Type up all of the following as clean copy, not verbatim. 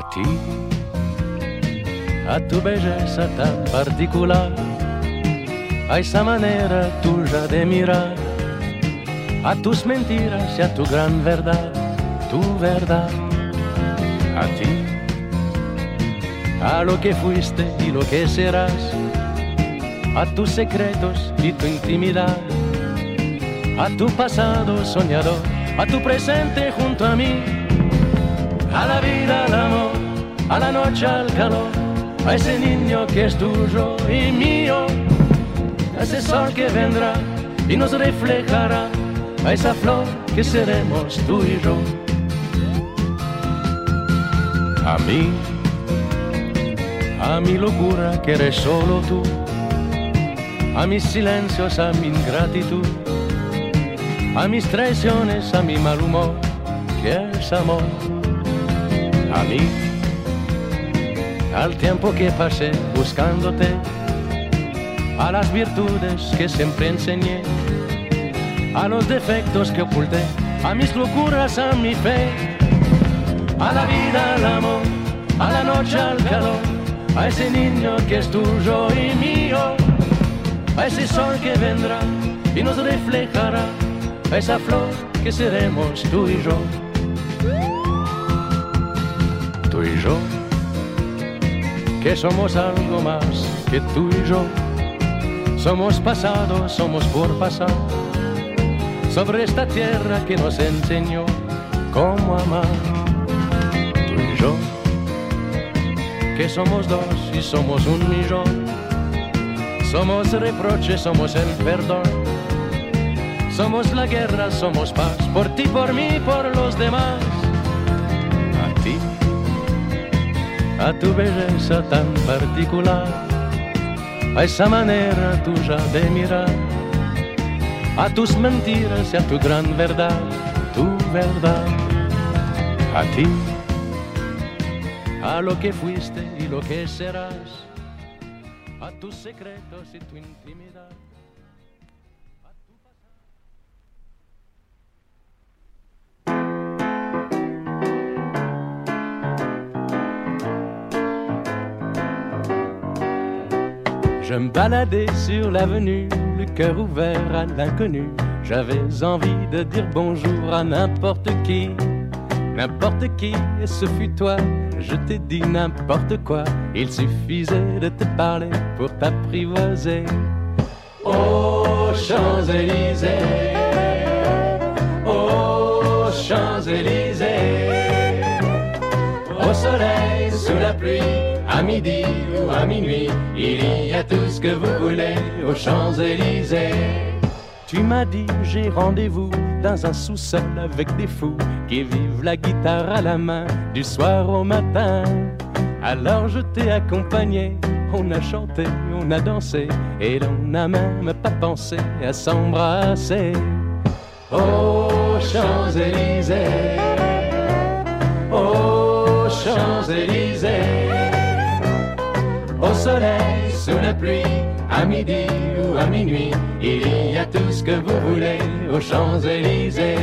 ti, a tu belleza tan particular, a esa manera tuya de mirar, a tus mentiras y a tu gran verdad, tu verdad, a ti, a lo que fuiste y lo que serás, a tus secretos y tu intimidad, a tu pasado soñador, a tu presente junto a mí, a la vida, al amor, a la noche, al calor, a ese niño que es tuyo y mío, a ese sol que vendrá y nos reflejará, a esa flor que seremos tú y yo. A mi locura que eres solo tú, a mis silencios, a mi ingratitud, a mis traiciones, a mi mal humor, que es amor. A mí, al tiempo que pasé buscándote, a las virtudes que siempre enseñé, a los defectos que oculté, a mis locuras, a mi fe, a la vida, al amor, a la noche, al calor, a ese niño que es tuyo y mío, a ese sol que vendrá y nos reflejará, a esa flor que seremos tú y yo. Tú y yo, que somos algo más que tú y yo, somos pasado, somos por pasar, sobre esta tierra que nos enseñó cómo amar. Tú y yo, que somos dos y somos un millón, somos reproches, somos el perdón, somos la guerra, somos paz, por ti, por mí, por los demás. A ti, a tu belleza tan particular, a esa manera tuya de mirar, a tus mentiras y a tu gran verdad, tu verdad. A ti, a lo que fuiste y lo que serás, a tus secretos y tu intimidad. Je me baladais sur l'avenue, le cœur ouvert à l'inconnu. J'avais envie de dire bonjour à n'importe qui, et ce fut toi. Je t'ai dit n'importe quoi, il suffisait de te parler pour t'apprivoiser. Aux Champs-Élysées, aux Champs-Élysées, au soleil, sous la pluie, à midi ou à minuit, il y a tout ce que vous voulez aux Champs-Élysées. Tu m'as dit j'ai rendez-vous dans un sous-sol avec des fous qui vivent la guitare à la main du soir au matin. Alors je t'ai accompagné, on a chanté, on a dansé et l'on n'a même pas pensé à s'embrasser. Aux Champs-Élysées, aux Champs-Élysées, au soleil, sous la pluie, à midi ou à minuit, il y a tout ce que vous voulez aux Champs-Élysées.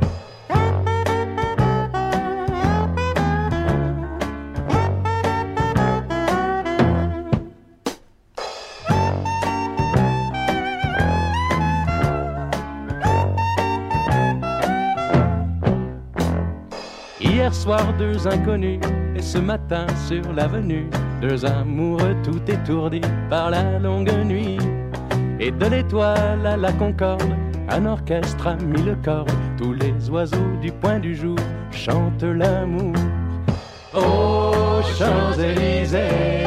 Hier soir, deux inconnus, et ce matin sur l'avenue, deux amoureux tout étourdis par la longue nuit. Et de l'étoile à la concorde, un orchestre a mis le cordes. Tous les oiseaux du point du jour chantent l'amour. Aux Champs-Élysées,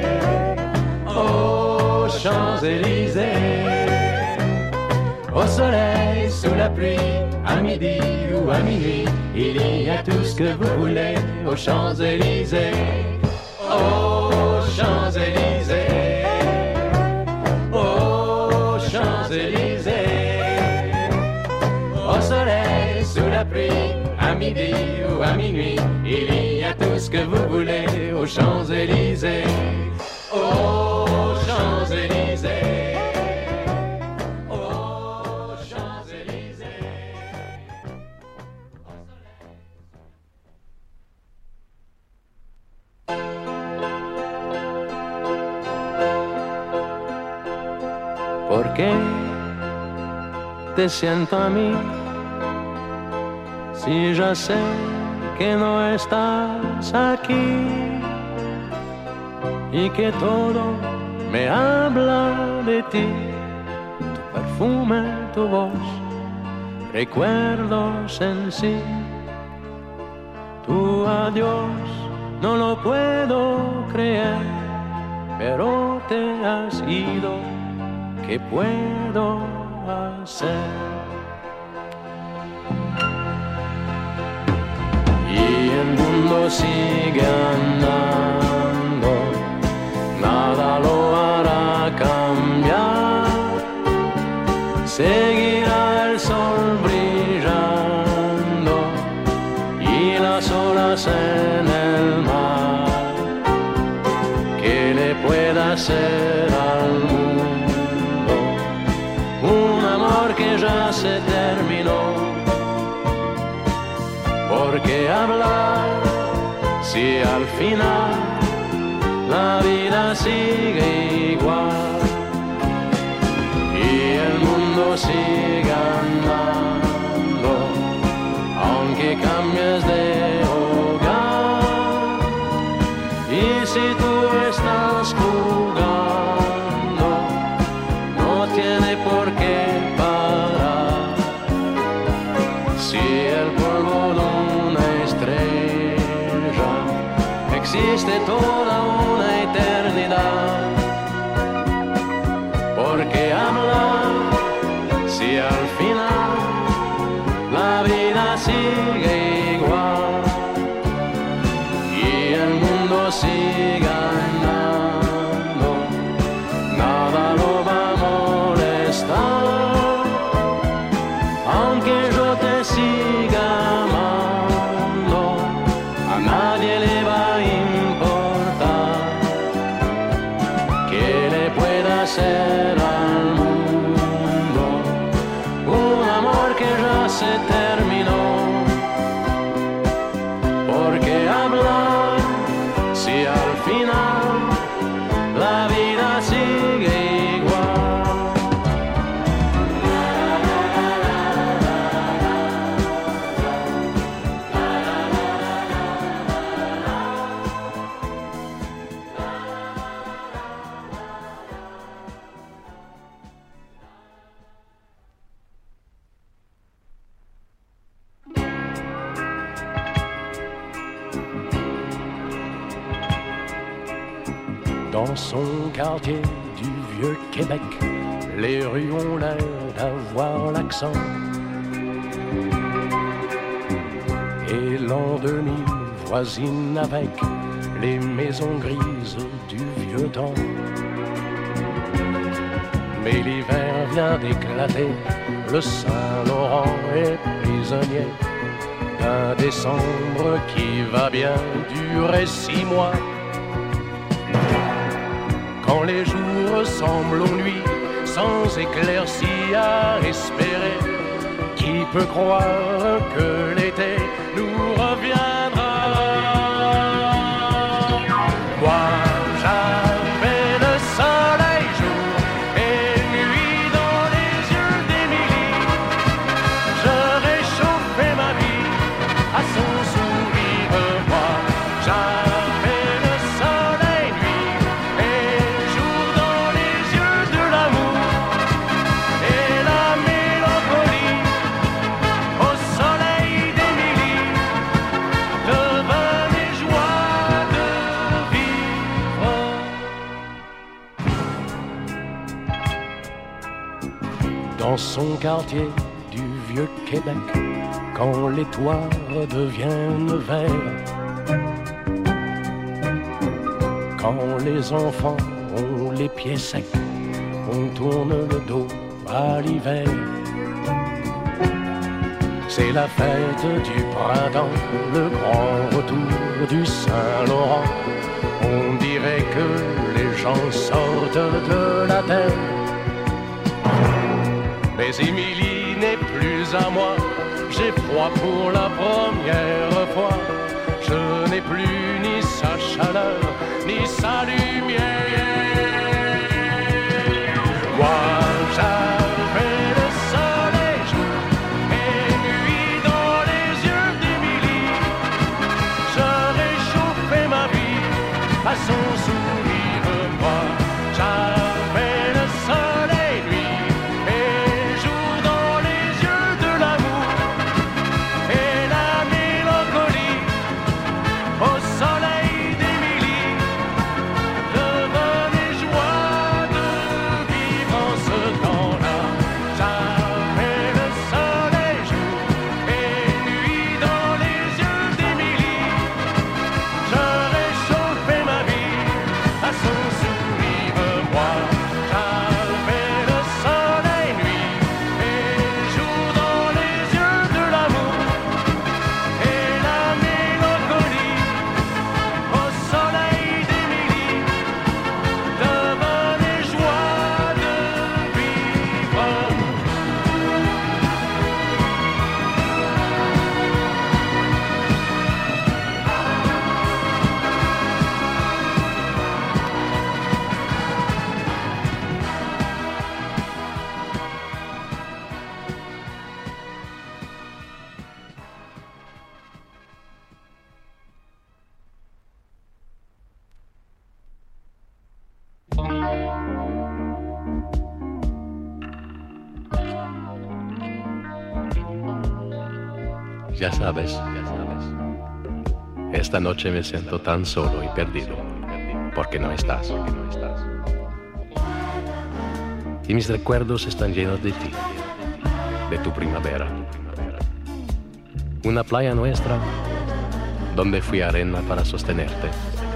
aux Champs-Élysées, au soleil, sous la pluie, à midi ou à minuit, il y a tout ce que vous voulez aux Champs-Élysées. Aux Champs-Élysées, aux Champs-Élysées, au soleil, sous la pluie, à midi ou à minuit, il y a tout ce que vous voulez aux Champs-Élysées. Aux Champs-Élysées. que te siento a mí. Si ya sé que no estás aquí y que todo me habla de ti, tu perfume, tu voz, recuerdos en sí, tu adiós no lo puedo creer, pero te has ido, ¿qué puedo hacer? Y el mundo sigue andando, nada lo hará cambiar. Seguirá el sol brillando y las olas en el mar. ¿Qué le puede hacer al mundo un amor que ya se terminó? ¿Por qué hablar si al final la vida sigue igual y el mundo sigue andando aunque cambies de hogar? Y si tú estás jugando, no tiene por qué parar. Si el polvo de una estrella existe toda una eternidad, ¿por qué hablar si al final la vida sigue igual y el mundo sigue andando? Nada lo va a molestar, aunque yo te siga amando, a nadie le va a importar. ¿Qué le puede hacer al mundo un amor que ya se terminó? ¿Por qué hablar si al final la vida sigue igual? Dans son quartier du vieux Québec, les rues ont l'air d'avoir l'accent. Et l'an 2000 voisine avec les maisons grises du vieux temps. Mais l'hiver vient d'éclater, le Saint-Laurent est prisonnier d'un décembre qui va bien durer 6 mois. Quand les jours ressemblent aux nuits, sans éclaircie à espérer, qui peut croire que l'été nous reviendra? Moi, j'avais le soleil jour et nuit dans les yeux d'Émilie. Je réchauffais ma vie à son sourire. Moi, j'avais le soleil nuit et jour dans les yeux de l'amour et la mélancolie au soleil d'Émilie devenait joie de vivre. Dans son quartier du vieux Québec, quand les toits deviennent verts, quand les enfants ont les pieds secs, on tourne le dos à l'hiver. C'est la fête du printemps, le grand retour du Saint-Laurent. On dirait que les gens sortent de la terre. Mais Émilie n'est plus à moi, j'ai froid pour la première fois. Je n'ai plus ni sa chaleur, ni sa lumière. Moi, Ya sabes, esta noche me siento tan solo y perdido, porque no estás. Y mis recuerdos están llenos de ti, de tu primavera. Una playa nuestra, donde fui arena para sostenerte.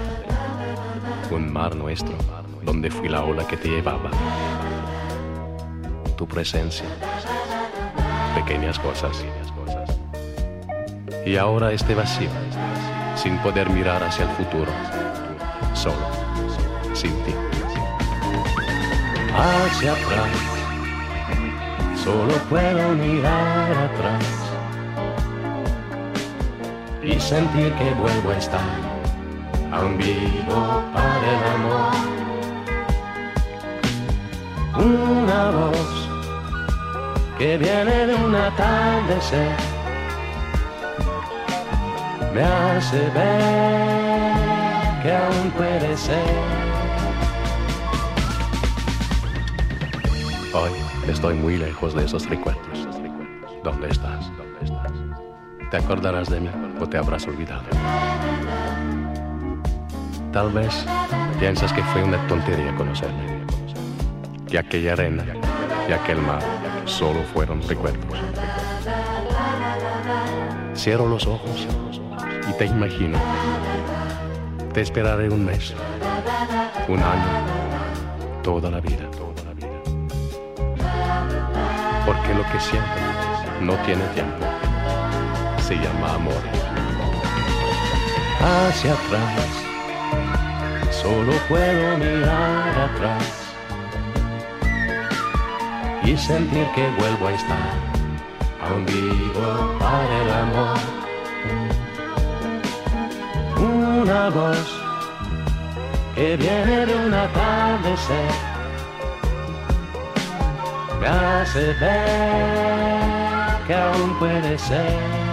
Un mar nuestro, donde fui la ola que te llevaba. Tu presencia, pequeñas cosas. Y ahora este vacío, sin poder mirar hacia el futuro, solo, sin ti. Hacia atrás, solo puedo mirar atrás y sentir que vuelvo a estar aún vivo para el amor. Una voz que viene de un atardecer me hace ver que aún puede ser. Hoy estoy muy lejos de esos recuerdos. ¿Dónde estás? ¿Te acordarás de mí o te habrás olvidado? Tal vez piensas que fue una tontería conocerme, que aquella arena y aquel mar solo fueron recuerdos. Cierro los ojos y te imagino. Te esperaré un mes, un año, toda la vida. Porque lo que siento no tiene tiempo. Se llama amor. Hacia atrás, solo puedo mirar atrás y sentir que vuelvo a estar aún vivo para el amor. Una voz que viene de un atardecer me hace ver que aún puede ser.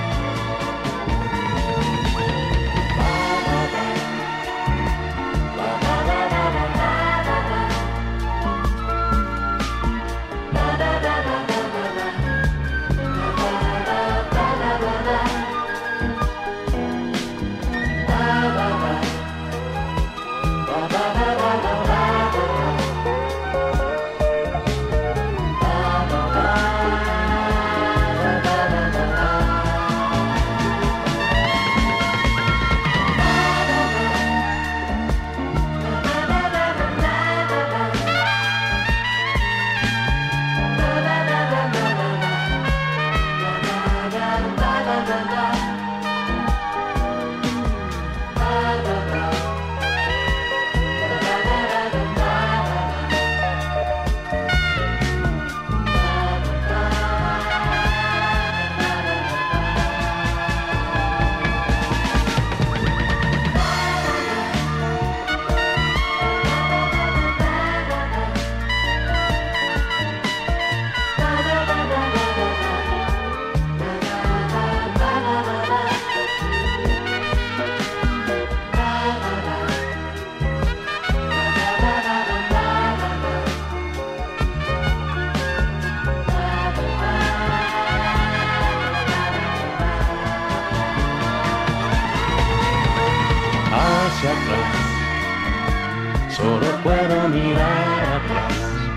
Hacia atrás, solo puedo mirar atrás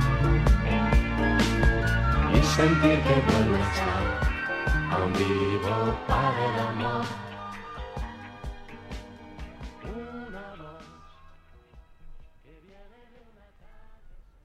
y sentir que vuelvo a estar aún vivo para el amor. Una voz que viene de una tarde.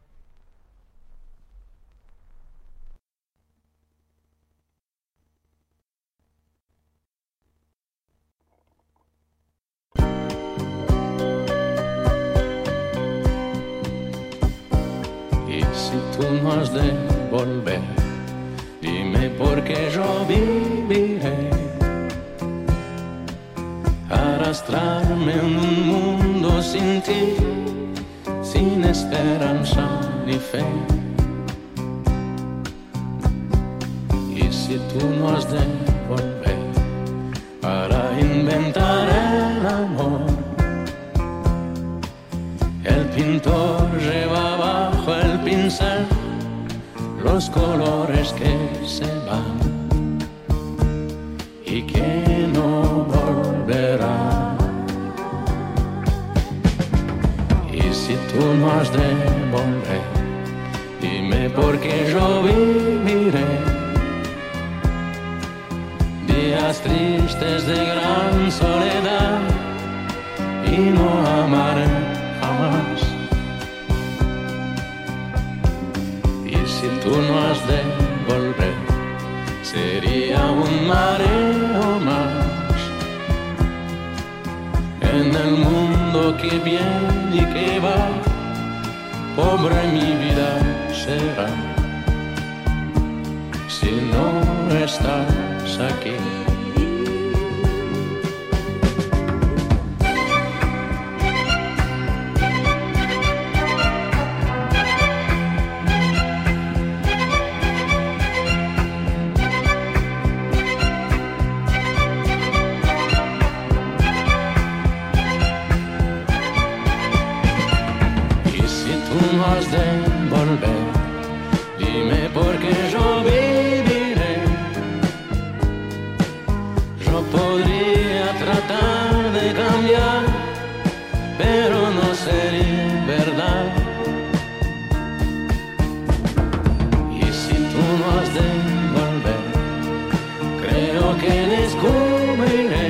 Si tú no has de volver, dime por qué yo viviré. Arrastrarme en un mundo sin ti, sin esperanza ni fe. Y si tú no has de volver para inventar el amor, el pintor lleva bajo el pincel los colores que se van. que no volverá. Y si tú no has de volver, dime por qué yo viviré días tristes de gran soledad y no amaré jamás. Y si tú no has de volver, sería un mareo más en el mundo que viene y que va. Pobre mi vida será si no estás aquí. Has de volver, dime por qué yo viviré. Yo podría tratar de cambiar, pero no sería verdad. Y si tú no has de volver, creo que descubriré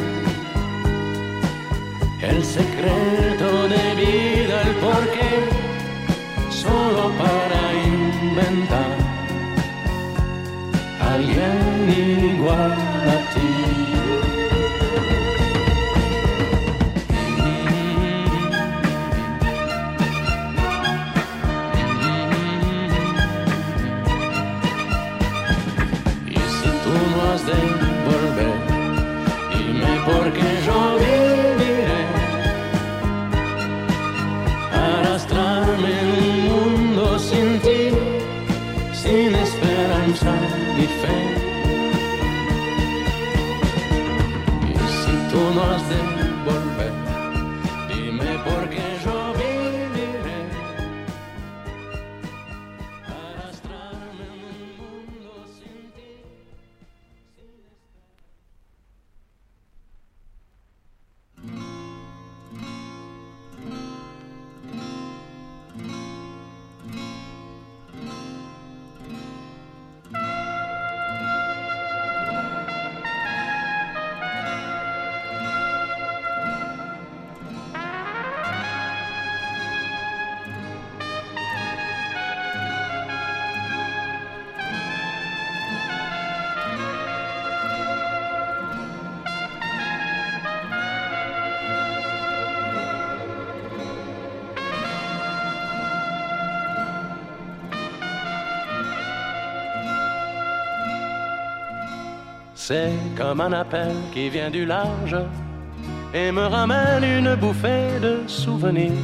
el secreto de vida, el porqué, solo para inventar alguien igual a ti. Y si tú no has de volver, dime por qué yo viviré arrastrarme en un mundo sin ti, sin esperanza ni fe. Y si tú no has de volver, dime por qué yo viviré arrastrarme en un mundo sin ti, sin C'est comme un appel qui vient du large et me ramène une bouffée de souvenirs.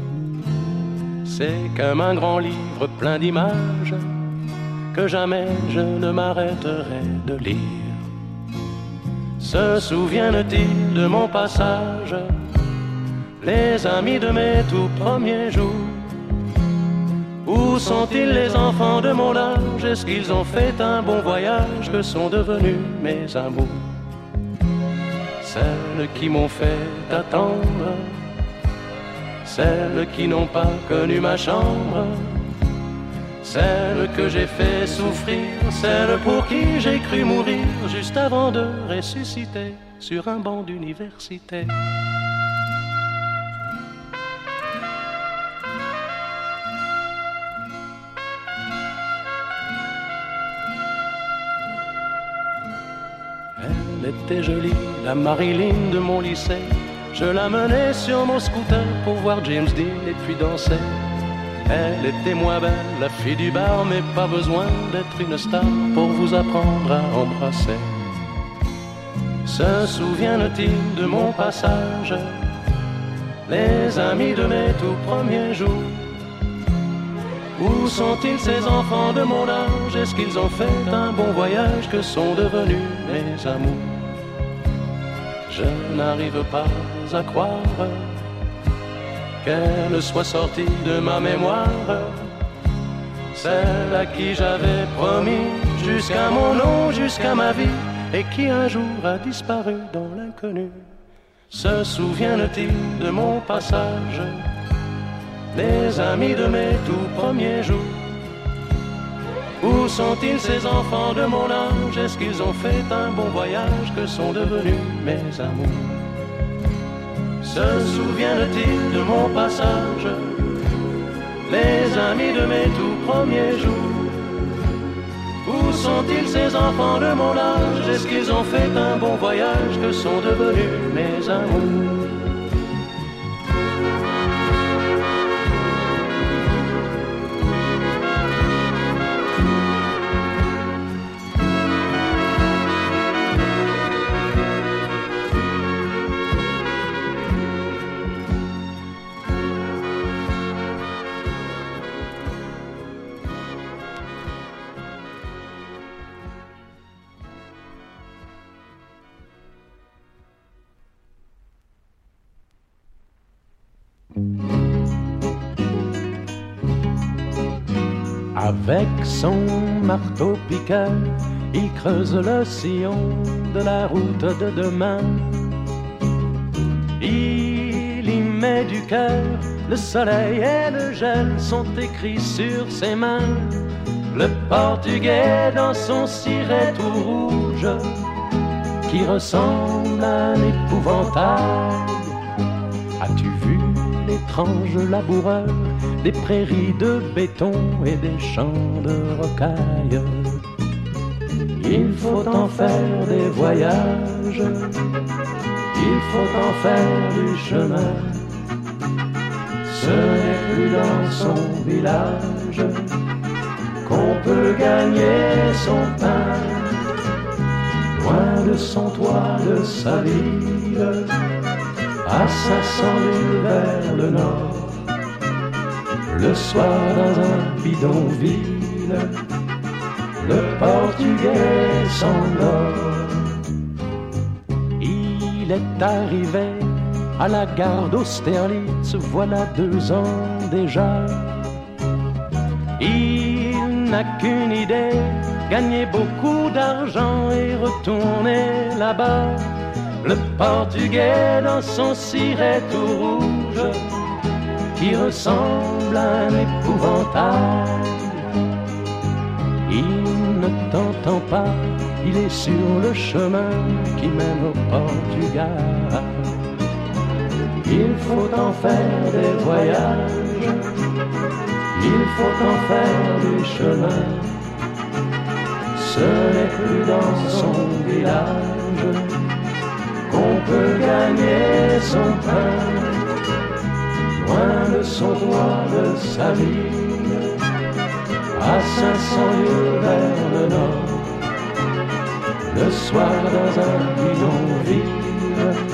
C'est comme un grand livre plein d'images que jamais je ne m'arrêterai de lire. Se souviennent-ils de mon passage, les amis de mes tout premiers jours? Où sont-ils les enfants de mon âge? Est-ce qu'ils ont fait un bon voyage? Que sont devenus mes amours? Celles qui m'ont fait attendre, celles qui n'ont pas connu ma chambre, celles que j'ai fait souffrir, celles pour qui j'ai cru mourir juste avant de ressusciter sur un banc d'université. Elle était jolie, la Marilyn de mon lycée. Je la menais sur mon scooter pour voir James Dean et puis danser. Elle était moins belle, la fille du bar, mais pas besoin d'être une star pour vous apprendre à embrasser. Se souviennent-ils de mon passage, les amis de mes tout premiers jours? Où sont-ils ces enfants de mon âge? Est-ce qu'ils ont fait un bon voyage? Que sont devenus mes amours? Je n'arrive pas à croire qu'elle soit sortie de ma mémoire, celle à qui j'avais promis jusqu'à mon nom, jusqu'à ma vie, et qui un jour a disparu dans l'inconnu. Se souviennent-ils de mon passage, les amis de mes tout premiers jours? Où sont-ils ces enfants de mon âge? Est-ce qu'ils ont fait un bon voyage? Que sont devenus mes amours? Se souviennent-ils de mon passage, les amis de mes tout premiers jours? Où sont-ils ces enfants de mon âge? Est-ce qu'ils ont fait un bon voyage? Que sont devenus mes amours? Avec son marteau-piqueur, il creuse le sillon de la route de demain. Il y met du cœur, le soleil et le gel sont écrits sur ses mains. Le portugais dans son ciré tout rouge, qui ressemble à un épouvantail. As-tu vu l'étrange laboureur des prairies de béton et des champs de rocailles? Il faut en faire des voyages, il faut en faire du chemin. Ce n'est plus dans son village qu'on peut gagner son pain. Loin de son toit, de sa ville, à 500 milles vers le nord. Le soir dans un bidonville, le portugais s'endort. Il est arrivé à la gare d'Austerlitz, voilà 2 ans déjà. Il n'a qu'une idée, gagner beaucoup d'argent et retourner là-bas. Le portugais dans son ciré tout rouge, qui ressemble à un épouvantail. Il ne t'entend pas, il est sur le chemin qui mène au Portugal. Il faut en faire des voyages, il faut en faire du chemin. Ce n'est plus dans son village qu'on peut gagner son pain. Loin de son toit, de sa ville, à 500 lieues vers le nord. Le soir dans un bidonville,